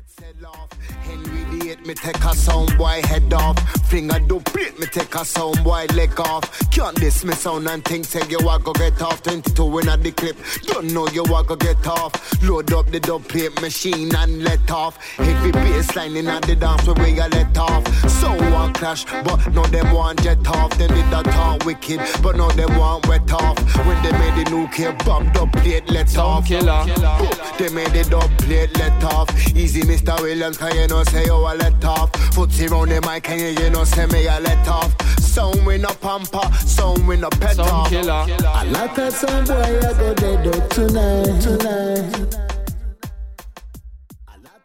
Henry VIII, me take a sound boy head off. Finger do plate, me take a sound boy leg off. Can't diss me sound and think say you a go get off. 22 in a the clip, don't know you a go get off. Load up the dub plate machine and let off. Heavy bassline in a the dance where we a let off. So one clash, but no them want jet off. Them did that talk wicked, but no them want wet off. When they made the nuclear bomb, dub plate let off. Killer. They made the dub plate let off. Easy Mr. Williams, can you know say you a let off. Footsie round the mic, can you know say me a let off. Sound with no pamper, sound with no pet off. Killer. I like that some boy I go dead up tonight.